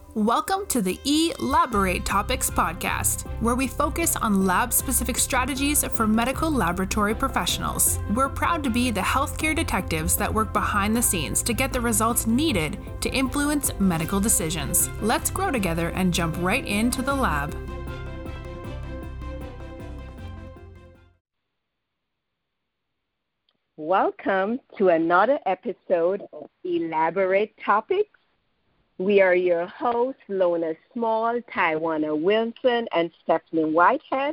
Welcome to the Elaborate Topics podcast, where we focus on lab-specific strategies for medical laboratory professionals. We're proud to be the healthcare detectives that work behind the scenes to get the results needed to influence medical decisions. Let's grow together and jump right into the lab. Welcome to another episode of Elaborate Topics. We are your hosts, Lona Small, Taiwana Wilson, and Stephanie Whitehead.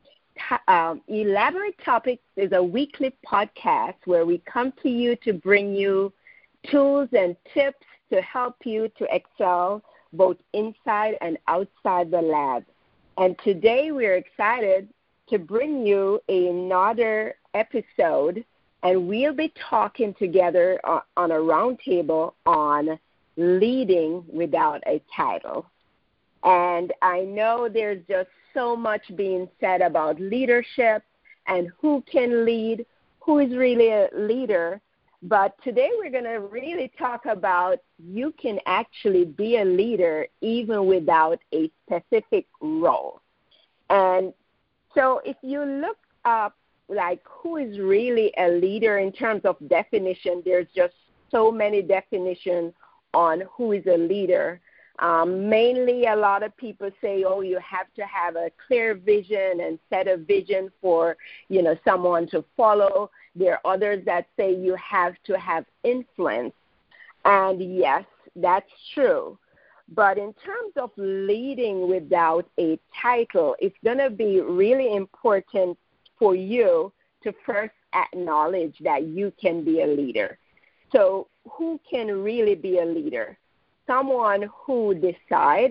Elaborate Topics is a weekly podcast where we come to you to bring you tools and tips to help you to excel both inside and outside the lab. And today we're excited to bring you another episode, and we'll be talking together on a roundtable on leading without a title. And I know there's just so much being said about leadership and who can lead, who is really a leader. But today we're going to really talk about you can actually be a leader even without a specific role. And so if you look up like who is really a leader in terms of definition, there's just so many definitions on who is a leader. Mainly a lot of people say, you have to have a clear vision and set a vision for, someone to follow. There are others that say you have to have influence. And yes, that's true. But in terms of leading without a title, it's going to be really important for you to first acknowledge that you can be a leader. So who can really be a leader? Someone who decides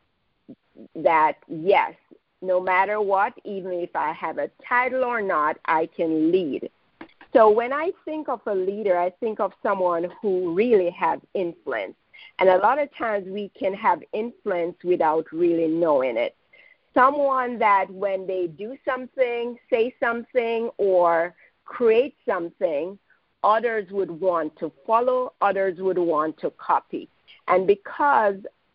that, yes, no matter what, even if I have a title or not, I can lead. So when I think of a leader, I think of someone who really has influence. And a lot of times we can have influence without really knowing it. Someone that when they do something, say something, or create something, others would want to follow, others would want to copy. And because,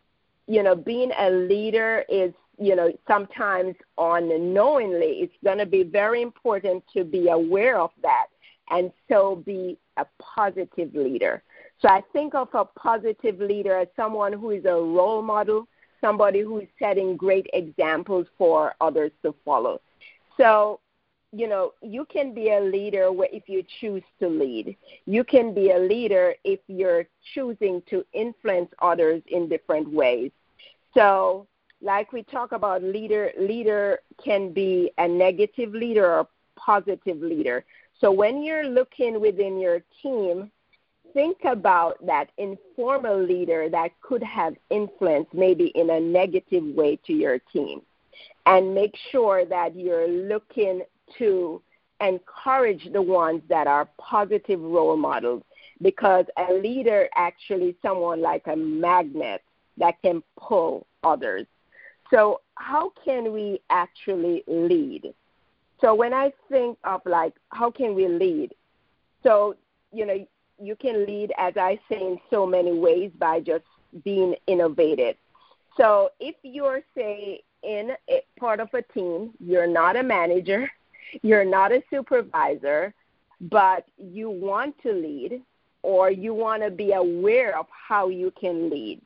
being a leader is, sometimes unknowingly, it's going to be very important to be aware of that and so be a positive leader. So I think of a positive leader as someone who is a role model, somebody who is setting great examples for others to follow. So, you can be a leader if you choose to lead. You can be a leader if you're choosing to influence others in different ways. So, like we talk about leader can be a negative leader or a positive leader. So when you're looking within your team, think about that informal leader that could have influence maybe in a negative way to your team. And make sure that you're looking to encourage the ones that are positive role models, because a leader actually is someone like a magnet that can pull others. So how can we actually lead? So when I think of how can we lead? So, you can lead, as I say, in so many ways by just being innovative. So if you're, say, in a part of a team, you're not a manager, you're not a supervisor, but you want to lead or you want to be aware of how you can lead.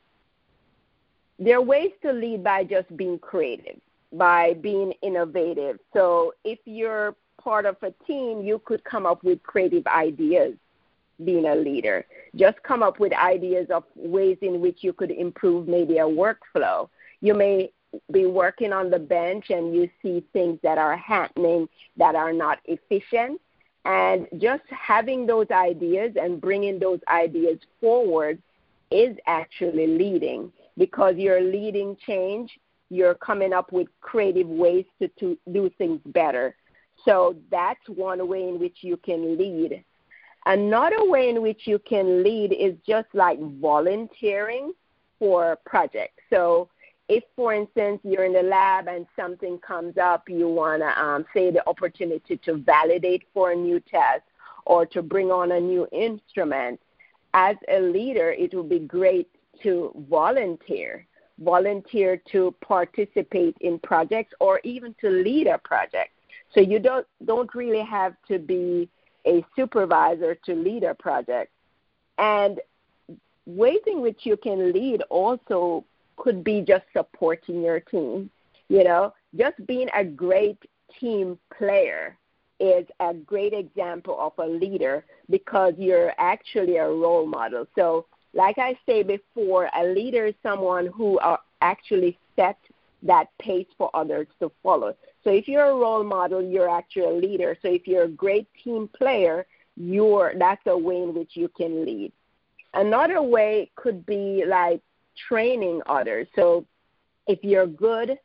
There are ways to lead by just being creative, by being innovative. So if you're part of a team, you could come up with creative ideas being a leader. Just come up with ideas of ways in which you could improve maybe a workflow. You may be working on the bench and you see things that are happening that are not efficient, and just having those ideas and bringing those ideas forward is actually leading, because you're leading change. You're coming up with creative ways to do things better. So that's one way in which you can lead. Another way in which you can lead is just like volunteering for projects. So if, for instance, you're in the lab and something comes up, you want to say the opportunity to validate for a new test or to bring on a new instrument, as a leader, it would be great to volunteer. volunteer to participate in projects or even to lead a project. So you don't really have to be a supervisor to lead a project. And ways in which you can lead also could be just supporting your team. Just being a great team player is a great example of a leader because you're actually a role model. So like I say before, a leader is someone who actually sets that pace for others to follow. So if you're a role model, you're actually a leader. So if you're a great team player, that's a way in which you can lead. Another way could be like training others. So if you're good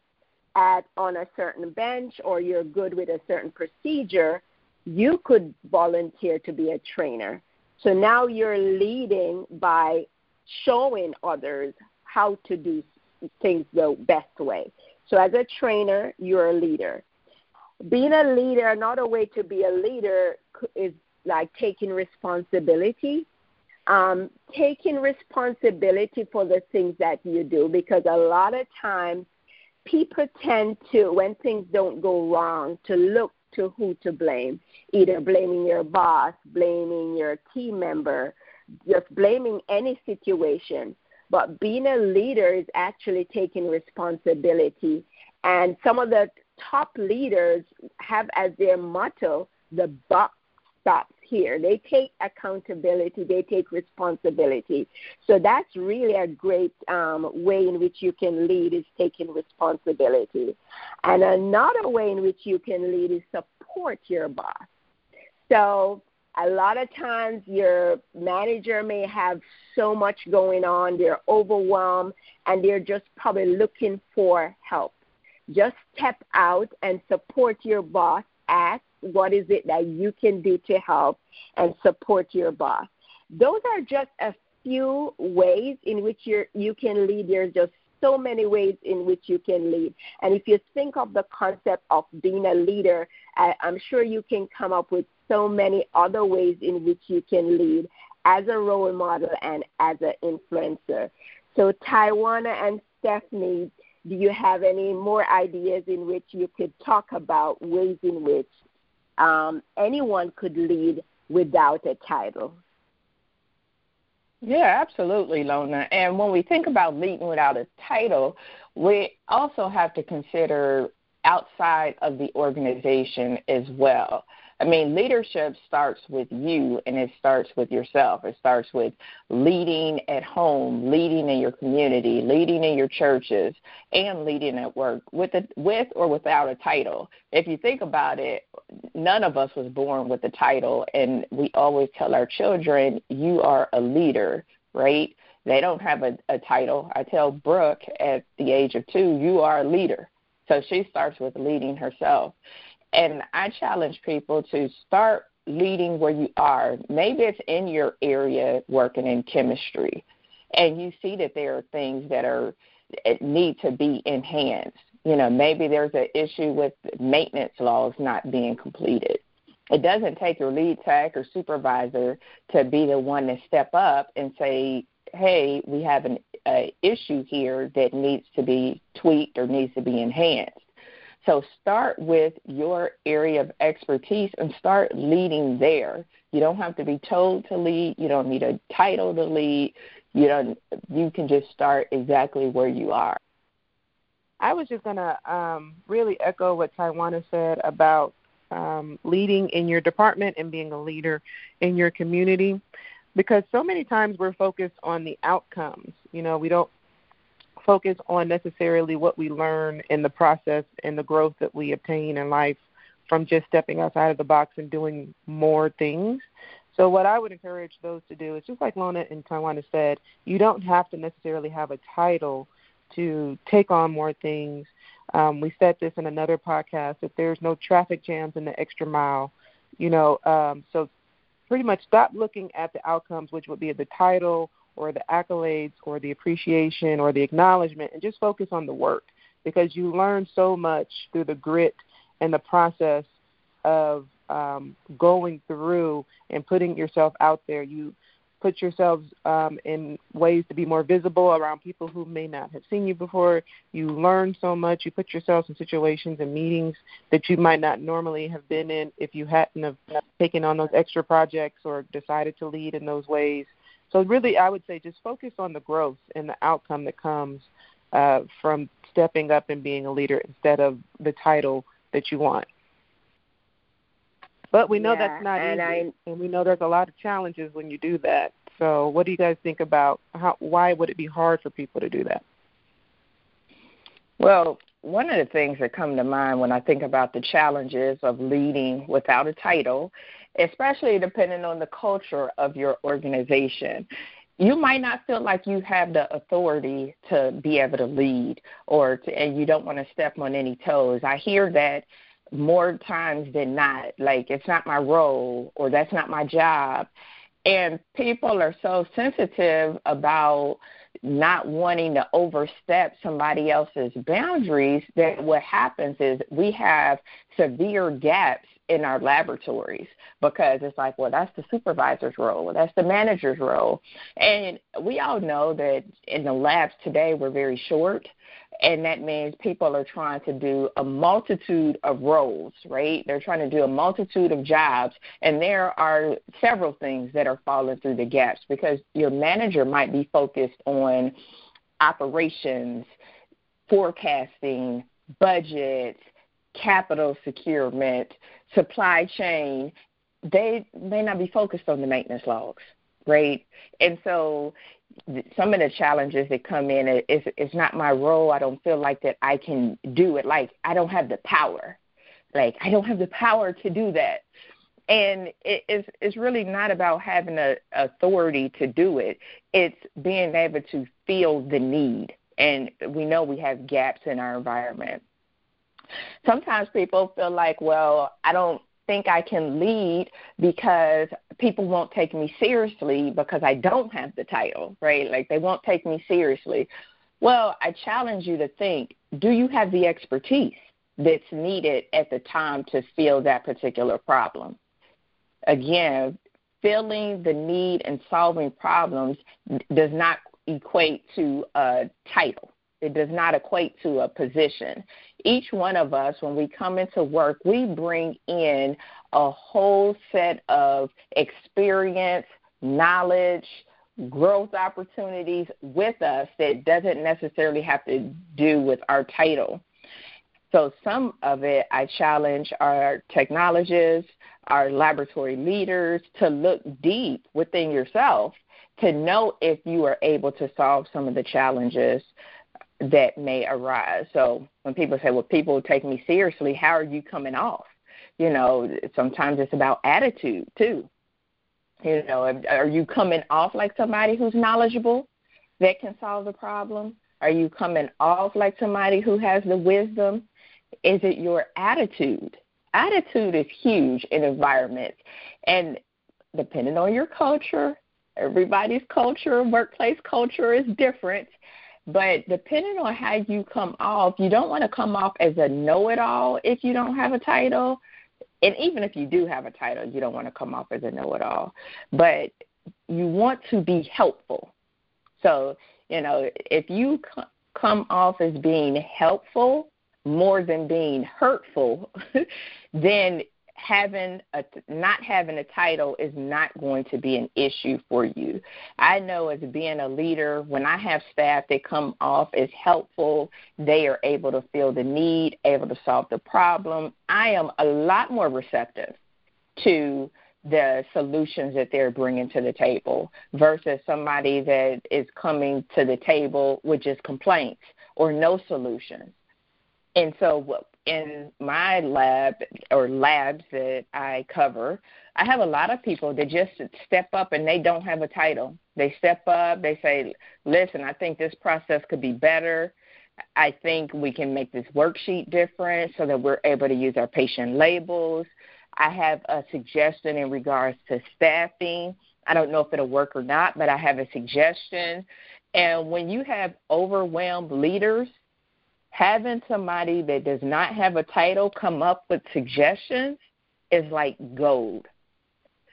on a certain bench or you're good with a certain procedure, you could volunteer to be a trainer. So now you're leading by showing others how to do things the best way. So as a trainer, you're a leader. Being a leader, another way to be a leader is like taking responsibility. Taking responsibility for the things that you do, because a lot of times people tend to, when things don't go wrong, to look to who to blame, either blaming your boss, blaming your team member, just blaming any situation. But being a leader is actually taking responsibility. And some of the top leaders have as their motto, the buck stops here. They take accountability. They take responsibility. So that's really a great way in which you can lead, is taking responsibility. And another way in which you can lead is support your boss. So a lot of times your manager may have so much going on, they're overwhelmed, and they're just probably looking for help. Just step out and support your boss. Ask what is it that you can do to help and support your boss. Those are just a few ways in which you can lead. There's just so many ways in which you can lead. And if you think of the concept of being a leader, I'm sure you can come up with so many other ways in which you can lead as a role model and as an influencer. So Tawana and Stephanie, do you have any more ideas in which you could talk about ways in which anyone could lead without a title? Yeah, absolutely, Lona. And when we think about leading without a title, we also have to consider outside of the organization as well. I mean, leadership starts with you, and it starts with yourself. It starts with leading at home, leading in your community, leading in your churches, and leading at work with or without a title. If you think about it, none of us was born with a title, and we always tell our children, you are a leader, right? They don't have a title. I tell Brooke at the age of 2, you are a leader. So she starts with leading herself. And I challenge people to start leading where you are. Maybe it's in your area working in chemistry, and you see that there are things that need to be enhanced. Maybe there's an issue with maintenance laws not being completed. It doesn't take your lead tech or supervisor to be the one to step up and say, hey, we have an issue here that needs to be tweaked or needs to be enhanced. So start with your area of expertise and start leading there. You don't have to be told to lead. You don't need a title to lead. You can just start exactly where you are. I was just going to really echo what Tawana said about leading in your department and being a leader in your community, because so many times we're focused on the outcomes. We don't focus on necessarily what we learn in the process and the growth that we obtain in life from just stepping outside of the box and doing more things. So what I would encourage those to do is, just like Lona and Tawana said, you don't have to necessarily have a title to take on more things. We said this in another podcast, that there's no traffic jams in the extra mile. So pretty much stop looking at the outcomes, which would be the title or the accolades or the appreciation or the acknowledgement, and just focus on the work, because you learn so much through the grit and the process of going through and putting yourself out there. You put yourselves in ways to be more visible around people who may not have seen you before. You learn so much. You put yourselves in situations and meetings that you might not normally have been in if you hadn't have taken on those extra projects or decided to lead in those ways. So really, I would say just focus on the growth and the outcome that comes from stepping up and being a leader instead of the title that you want. But we know that's not easy, and we know there's a lot of challenges when you do that. So what do you guys think about why would it be hard for people to do that? Well, one of the things that come to mind when I think about the challenges of leading without a title, especially depending on the culture of your organization, you might not feel like you have the authority to be able to lead and you don't want to step on any toes. I hear that more times than not, like it's not my role or that's not my job. And people are so sensitive about not wanting to overstep somebody else's boundaries that what happens is we have severe gaps in our laboratories because it's like, well, that's the supervisor's role, or that's the manager's role. And we all know that in the labs today we're very short. And that means people are trying to do a multitude of roles, right? They're trying to do a multitude of jobs. And there are several things that are falling through the gaps because your manager might be focused on operations, forecasting, budget, capital securement, supply chain. They may not be focused on the maintenance logs, right? And so some of the challenges that come in is it's not my role. I don't feel like that I can do it. Like I don't have the power. Like I don't have the power to do that. And it's really not about having the authority to do it. It's being able to feel the need. And we know we have gaps in our environment. Sometimes people feel like, well, I don't think I can lead because people won't take me seriously because I don't have the title, right? Like they won't take me seriously. Well, I challenge you to think, do you have the expertise that's needed at the time to fill that particular problem? Again, filling the need and solving problems does not equate to a title. It does not equate to a position. Each one of us, when we come into work, we bring in a whole set of experience, knowledge, growth opportunities with us that doesn't necessarily have to do with our title. So some of it, I challenge our technologists, our laboratory leaders to look deep within yourself to know if you are able to solve some of the challenges that may arise. So when people say, well, people take me seriously, how are you coming off? You know, sometimes it's about attitude too. You know, are you coming off like somebody who's knowledgeable that can solve the problem? Are you coming off like somebody who has the wisdom? Is it your attitude? Attitude is huge in environments. And depending on your culture, everybody's culture, workplace culture is different. But depending on how you come off, you don't want to come off as a know-it-all if you don't have a title. And even if you do have a title, you don't want to come off as a know-it-all. But you want to be helpful. So, you know, if you come off as being helpful more than being hurtful, then not having a title is not going to be an issue for you. I know as being a leader, when I have staff that come off as helpful, they are able to feel the need, able to solve the problem. I am a lot more receptive to the solutions that they're bringing to the table versus somebody that is coming to the table with just complaints or no solutions. And so in my lab or labs that I cover, I have a lot of people that just step up and they don't have a title. They step up, they say, listen, I think this process could be better. I think we can make this worksheet different so that we're able to use our patient labels. I have a suggestion in regards to staffing. I don't know if it'll work or not, but I have a suggestion. And when you have overwhelmed leaders, having somebody that does not have a title come up with suggestions is like gold.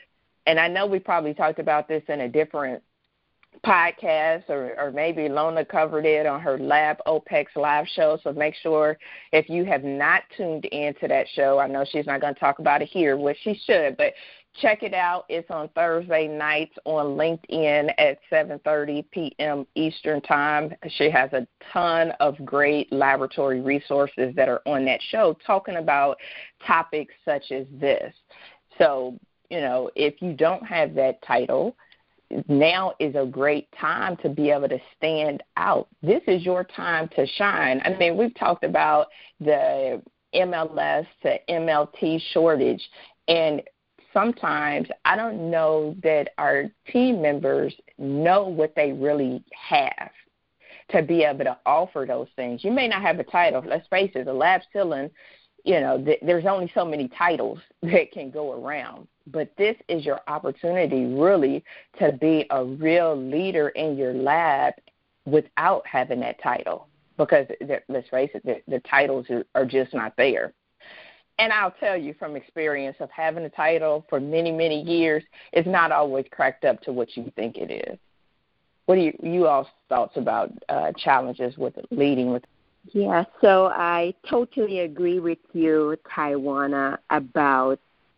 And I know we probably talked about this in a different podcast, or maybe Lona covered it on her Lab OPEX live show. So make sure if you have not tuned into that show, I know she's not going to talk about it here, which she should, but check it out. It's on Thursday nights on LinkedIn at 7:30 p.m. Eastern Time. She has a ton of great laboratory resources that are on that show talking about topics such as this. So, if you don't have that title, now is a great time to be able to stand out. This is your time to shine. I mean, we've talked about the MLS to MLT shortage, and sometimes I don't know that our team members know what they really have to be able to offer those things. You may not have a title. Let's face it, the lab ceiling, there's only so many titles that can go around. But this is your opportunity really to be a real leader in your lab without having that title, because let's face it, the titles are just not there. And I'll tell you from experience of having a title for many, many years, it's not always cracked up to what you think it is. What are you all's thoughts about challenges with leading with? Yeah, so I totally agree with you, Taiwana, about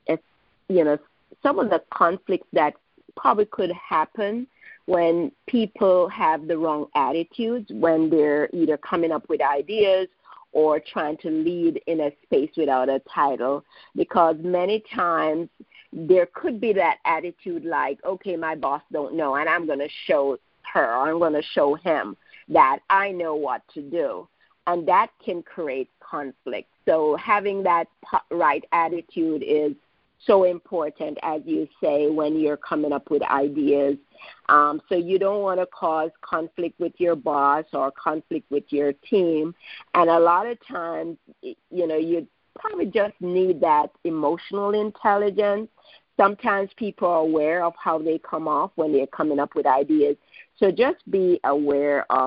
some of the conflicts that probably could happen when people have the wrong attitudes, when they're either coming up with ideas or trying to lead in a space without a title, because many times there could be that attitude like, okay, my boss don't know, and I'm going to show her or I'm going to show him that I know what to do. And that can create conflict. So having that right attitude is so important, as you say, when you're coming up with ideas. So you don't want to cause conflict with your boss or conflict with your team. And a lot of times, you probably just need that emotional intelligence. Sometimes people are aware of how they come off when they're coming up with ideas. So just be aware of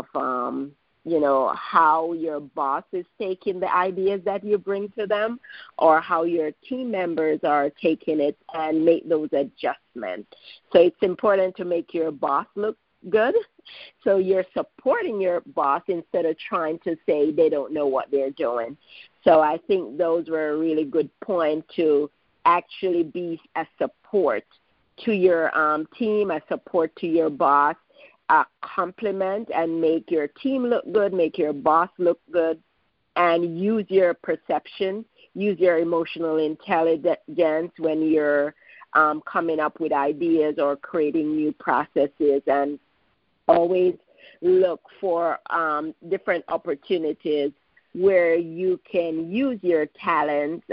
how your boss is taking the ideas that you bring to them, or how your team members are taking it, and make those adjustments. So it's important to make your boss look good. So you're supporting your boss instead of trying to say they don't know what they're doing. So I think those were a really good point, to actually be a support to your team, a support to your boss, compliment and make your team look good, make your boss look good, and use your perception, use your emotional intelligence when you're coming up with ideas or creating new processes, and always look for different opportunities where you can use your talents,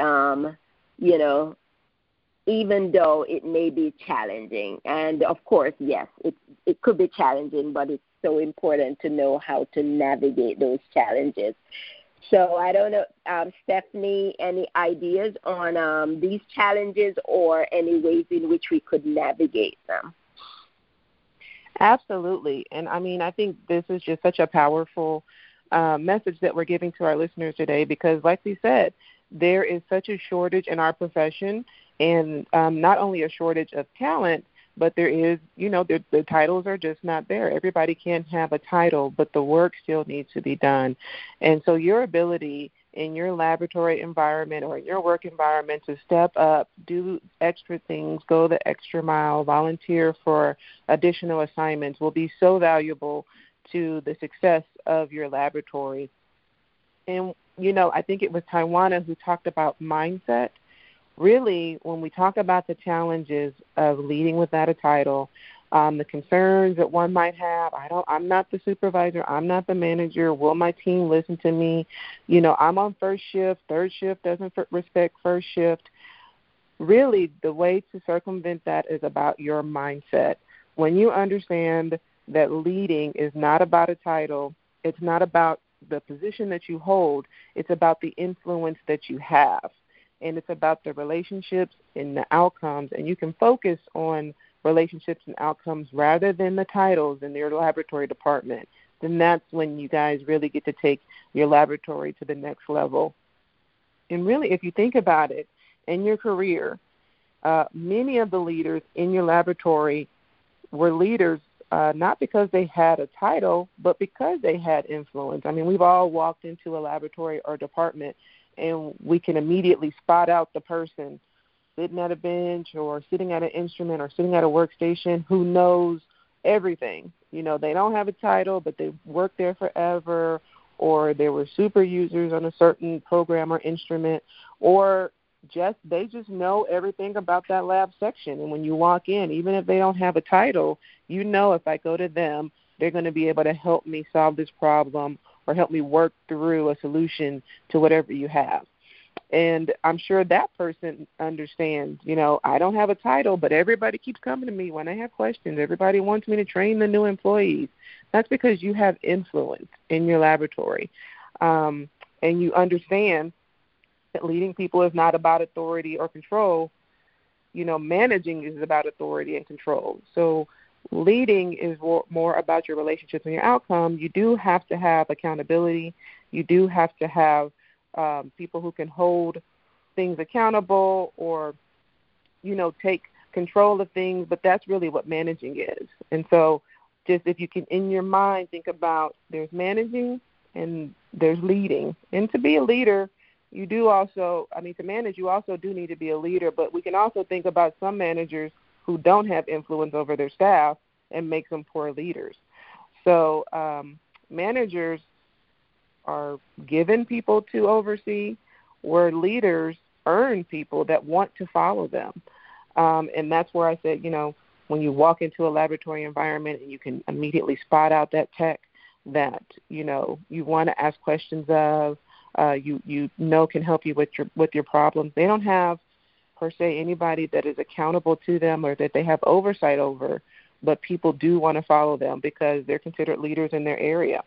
even though it may be challenging. And, of course, yes, it could be challenging, but it's so important to know how to navigate those challenges. So I don't know, Stephanie, any ideas on these challenges or any ways in which we could navigate them? Absolutely. And, I think this is just such a powerful message that we're giving to our listeners today, because, like we said, there is such a shortage in our profession, and not only a shortage of talent, but there is, the titles are just not there. Everybody can have a title, but the work still needs to be done. And so your ability in your laboratory environment or in your work environment to step up, do extra things, go the extra mile, volunteer for additional assignments will be so valuable to the success of your laboratory. And, I think it was Taiwana who talked about mindset. Really, when we talk about the challenges of leading without a title, the concerns that one might have, I'm not the supervisor, I'm not the manager, will my team listen to me? I'm on first shift, third shift doesn't respect first shift. Really, the way to circumvent that is about your mindset. When you understand that leading is not about a title, it's not about the position that you hold, it's about the influence that you have. And it's about the relationships and the outcomes, and you can focus on relationships and outcomes rather than the titles in your laboratory department. Then that's when you guys really get to take your laboratory to the next level. And really, if you think about it, in your career, Many of the leaders in your laboratory were leaders not because they had a title, but because they had influence. I mean, we've all walked into a laboratory or department, and we can immediately spot out the person sitting at a bench or sitting at an instrument or sitting at a workstation who knows everything. You know, they don't have a title, but they worked there forever, or they were super users on a certain program or instrument, or they just know everything about that lab section. And when you walk in, even if they don't have a title, you know if I go to them, they're going to be able to help me solve this problem or help me work through a solution to whatever you have. And I'm sure that person understands, you know, I don't have a title, but everybody keeps coming to me when I have questions. Everybody wants me to train the new employees. That's because you have influence in your laboratory. And you understand that leading people is not about authority or control. You know, managing is about authority and control. So leading is more about your relationships and your outcome. You do have to have accountability. You do have to have people who can hold things accountable or, you know, take control of things, but that's really what managing is. And so just if you can, in your mind, think about there's managing and there's leading. And to be a leader, you do also, to manage, you also do need to be a leader, but we can also think about some managers who don't have influence over their staff and make them poor leaders. So managers are given people to oversee, where leaders earn people that want to follow them. And that's where I said, you know, when you walk into a laboratory environment and you can immediately spot out that tech that, you know, you want to ask questions of, you know can help you with your problems. They don't have, per se, anybody that is accountable to them or that they have oversight over, but people do want to follow them because they're considered leaders in their area.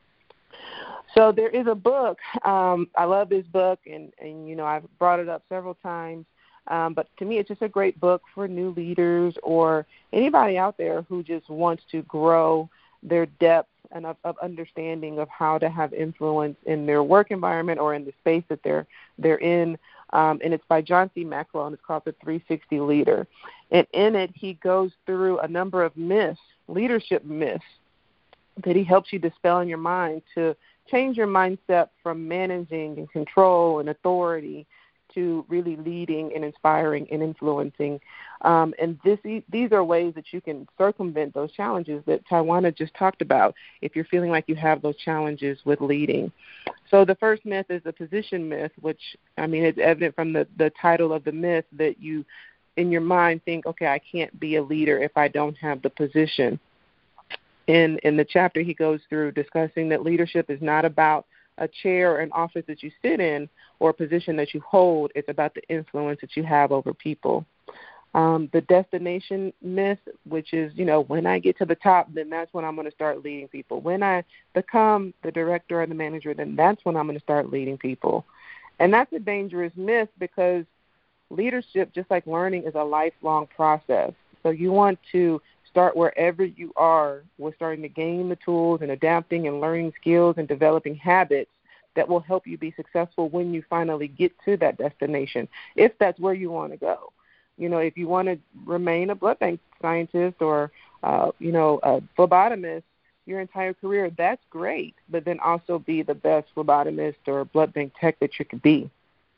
So there is a book. I love this book, and you know, I've brought it up several times. But to me, it's just a great book for new leaders or anybody out there who just wants to grow their depth and of understanding of how to have influence in their work environment or in the space that they're in. And it's by John C. Maxwell, and it's called The 360 Leader. And in it, he goes through a number of myths, leadership myths, that he helps you dispel in your mind to change your mindset from managing and control and authority to really leading and inspiring and influencing. And these are ways that you can circumvent those challenges that Tawana just talked about if you're feeling like you have those challenges with leading. So the first myth is the position myth, which, it's evident from the title of the myth that you, in your mind, think, okay, I can't be a leader if I don't have the position. In the chapter, he goes through discussing that leadership is not about a chair or an office that you sit in or a position that you hold. It's about the influence that you have over people. The destination myth, which is, when I get to the top, then that's when I'm going to start leading people. When I become the director or the manager, then that's when I'm going to start leading people. And that's a dangerous myth because leadership, just like learning, is a lifelong process. So you want to start wherever you are with starting to gain the tools and adapting and learning skills and developing habits that will help you be successful when you finally get to that destination, if that's where you want to go. If you want to remain a blood bank scientist or, a phlebotomist your entire career, that's great, but then also be the best phlebotomist or blood bank tech that you could be.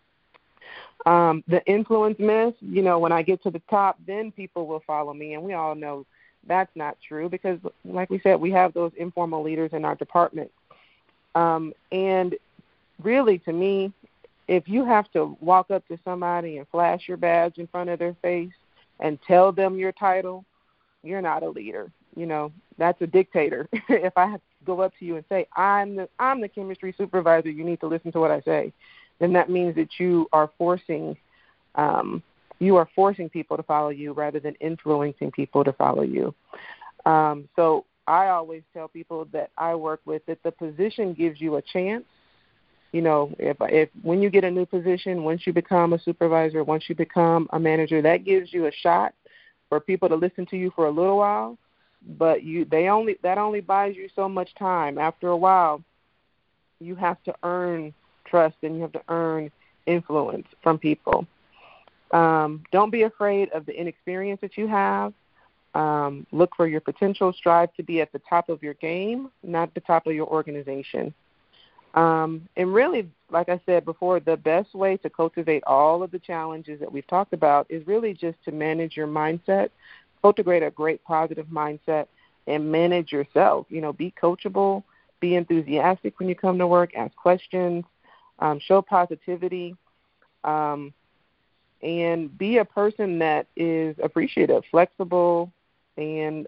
The influence myth, when I get to the top, then people will follow me, and we all know that's not true because, like we said, we have those informal leaders in our department. And really, to me, if you have to walk up to somebody and flash your badge in front of their face and tell them your title, you're not a leader. That's a dictator. If I have to go up to you and say, I'm the chemistry supervisor, you need to listen to what I say, then that means that you are forcing people to follow you rather than influencing people to follow you. So I always tell people that I work with that the position gives you a chance. If when you get a new position, once you become a supervisor, once you become a manager, that gives you a shot for people to listen to you for a little while. But that only buys you so much time. After a while, you have to earn trust and you have to earn influence from people. Don't be afraid of the inexperience that you have. Look for your potential. Strive to be at the top of your game, not the top of your organization. And really, like I said before, the best way to cultivate all of the challenges that we've talked about is really just to manage your mindset, cultivate a great positive mindset, and manage yourself. Be coachable, be enthusiastic when you come to work, ask questions, show positivity, and be a person that is appreciative, flexible, and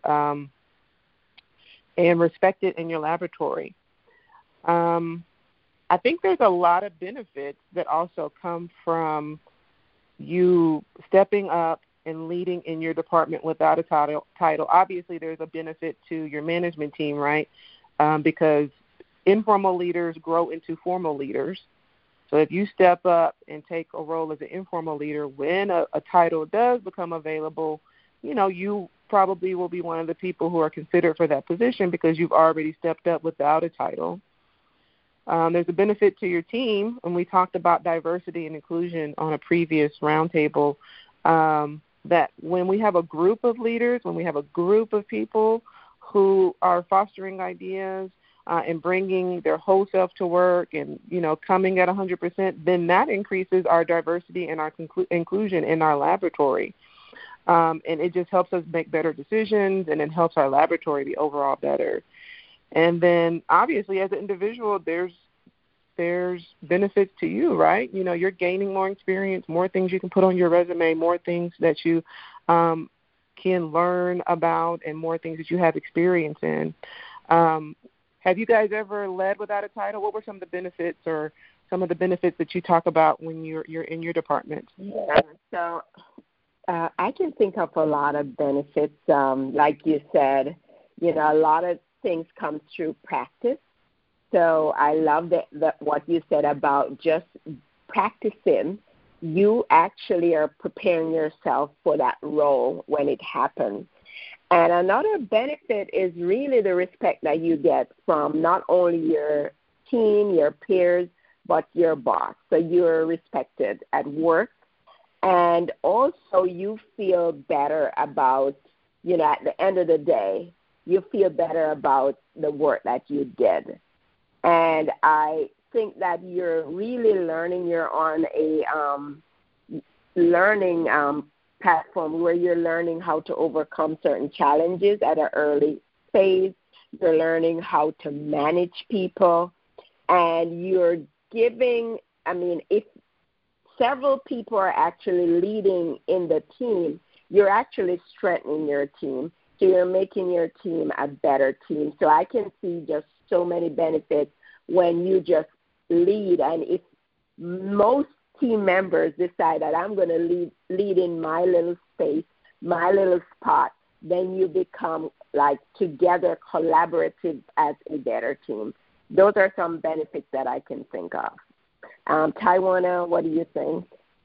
respected in your laboratory. I think there's a lot of benefits that also come from you stepping up and leading in your department without a title. Obviously, there's a benefit to your management team, right? Because informal leaders grow into formal leaders. So if you step up and take a role as an informal leader, when a title does become available, you probably will be one of the people who are considered for that position because you've already stepped up without a title. There's a benefit to your team, and we talked about diversity and inclusion on a previous roundtable, that when we have a group of leaders, when we have a group of people who are fostering ideas and bringing their whole self to work and, coming at 100%, then that increases our diversity and our inclusion in our laboratory. And it just helps us make better decisions, and it helps our laboratory be overall better. And then, obviously, as an individual, there's benefits to you, right? You're gaining more experience, more things you can put on your resume, more things that you can learn about, and more things that you have experience in. Have you guys ever led without a title? What were some of the benefits or some of the benefits that you talk about when you're in your department? Yeah, so I can think of a lot of benefits. Like you said, a lot of things come through practice. So I love what you said about just practicing. You actually are preparing yourself for that role when it happens. And another benefit is really the respect that you get from not only your team, your peers, but your boss. So you're respected at work. And also you feel better about, at the end of the day, you feel better about the work that you did. And I think that you're really learning. You're on a learning platform where you're learning how to overcome certain challenges at an early phase. You're learning how to manage people. And you're giving, if several people are actually leading in the team, you're actually strengthening your team. So you're making your team a better team. So I can see just so many benefits when you just lead. And if most team members decide that I'm going to lead in my little space, my little spot, then you become together collaborative as a better team. Those are some benefits that I can think of. Tawana, what do you think?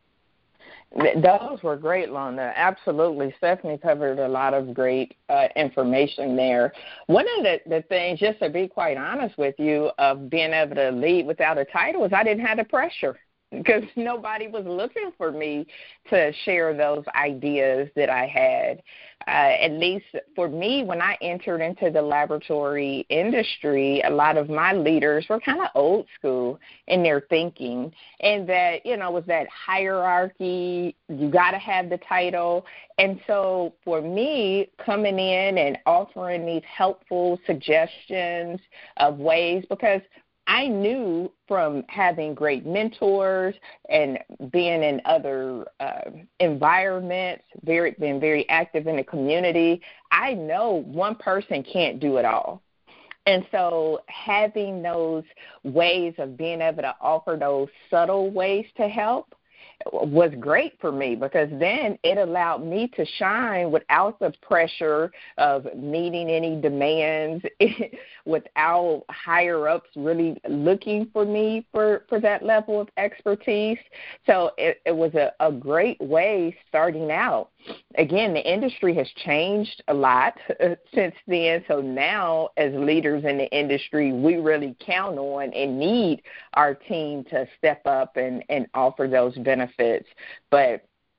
Those were great, Lorna. Absolutely. Stephanie covered a lot of great information there. One of the things, just to be quite honest with you, of being able to lead without a title is I didn't have the pressure because nobody was looking for me to share those ideas that I had. At least for me, when I entered into the laboratory industry, a lot of my leaders were kind of old school in their thinking, and that, was that hierarchy, you got to have the title. And so for me, coming in and offering these helpful suggestions of ways, because I knew from having great mentors and being in other environments, being very active in the community, I know one person can't do it all. And so having those ways of being able to offer those subtle ways to help was great for me, because then it allowed me to shine without the pressure of meeting any demands, without higher ups really looking for me for that level of expertise. So it was a great way starting out. Again, the industry has changed a lot since then. So now as leaders in the industry, we really count on and need our team to step up and offer those benefits. But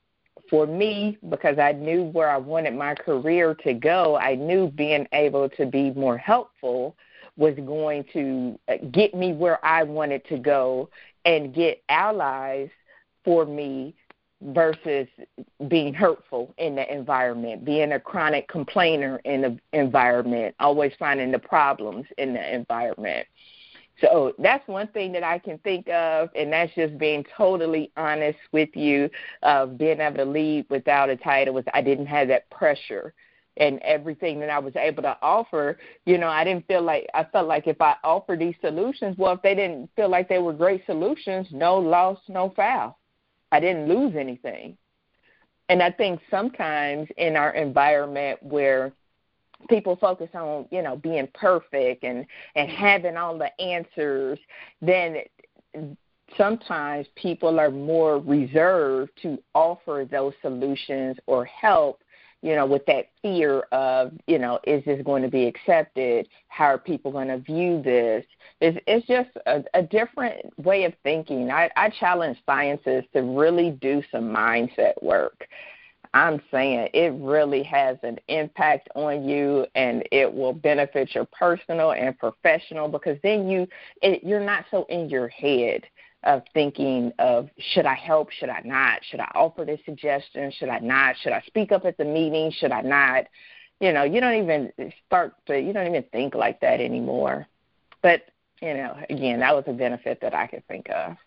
for me, because I knew where I wanted my career to go, I knew being able to be more helpful was going to get me where I wanted to go and get allies for me versus being hurtful in the environment, being a chronic complainer in the environment, always finding the problems in the environment. So that's one thing that I can think of, and that's just being totally honest with you, of being able to lead without a title, was I didn't have that pressure. And everything that I was able to offer, I felt like if I offered these solutions, well, if they didn't feel like they were great solutions, no loss, no foul. I didn't lose anything. And I think sometimes in our environment where people focus on, being perfect and having all the answers, then sometimes people are more reserved to offer those solutions or help, with that fear of, is this going to be accepted? How are people going to view this? It's just a different way of thinking. I challenge scientists to really do some mindset work. I'm saying it really has an impact on you, and it will benefit your personal and professional, because then you're not so in your head of thinking of, should I help, should I not, should I offer this suggestion, should I not, should I speak up at the meeting, should I not? You don't even think like that anymore. But, again, that was a benefit that I could think of.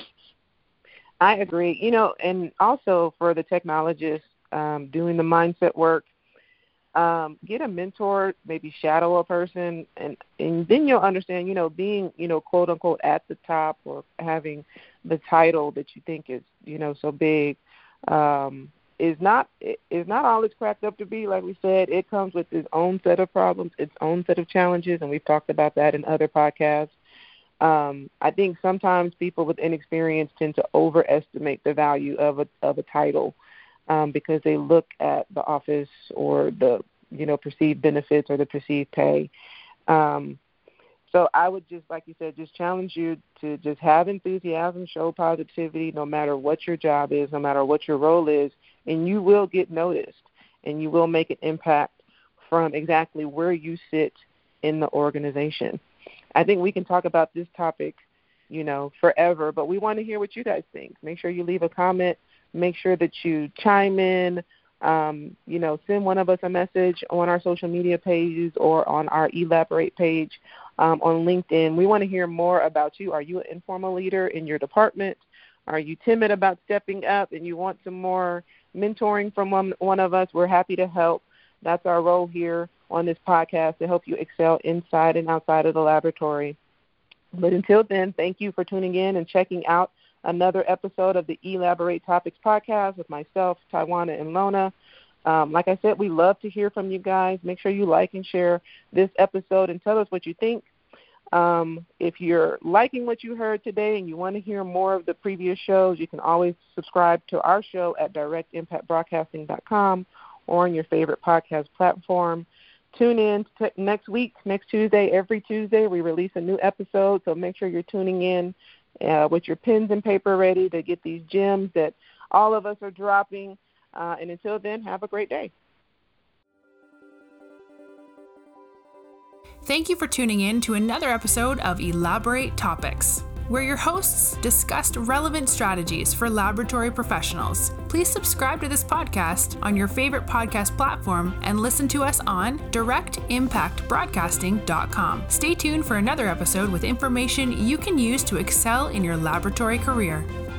I agree. And also for the technologists doing the mindset work, get a mentor, maybe shadow a person, and then you'll understand, being, quote unquote, at the top, or having the title that you think is, so big, is not all it's cracked up to be. Like we said, it comes with its own set of problems, its own set of challenges, and we've talked about that in other podcasts. I think sometimes people with inexperience tend to overestimate the value of a title, because they look at the office or the, perceived benefits or the perceived pay. So I would just, like you said, just challenge you to just have enthusiasm, show positivity, no matter what your job is, no matter what your role is, and you will get noticed, and you will make an impact from exactly where you sit in the organization. I think we can talk about this topic, forever, but we want to hear what you guys think. Make sure you leave a comment. Make sure that you chime in, send one of us a message on our social media pages or on our Elaborate page on LinkedIn. We want to hear more about you. Are you an informal leader in your department? Are you timid about stepping up and you want some more mentoring from one of us? We're happy to help. That's our role here on this podcast, to help you excel inside and outside of the laboratory. But until then, thank you for tuning in and checking out another episode of the Elaborate Topics podcast with myself, Tawana, and Lona. Like I said, we love to hear from you guys. Make sure you like and share this episode and tell us what you think. If you're liking what you heard today and you want to hear more of the previous shows, you can always subscribe to our show at directimpactbroadcasting.com or on your favorite podcast platform. Tune in next week, next Tuesday. Every Tuesday we release a new episode, so make sure you're tuning in with your pens and paper ready to get these gems that all of us are dropping. And until then, have a great day. Thank you for tuning in to another episode of Elaborate Topics, where your hosts discussed relevant strategies for laboratory professionals. Please subscribe to this podcast on your favorite podcast platform and listen to us on directimpactbroadcasting.com. Stay tuned for another episode with information you can use to excel in your laboratory career.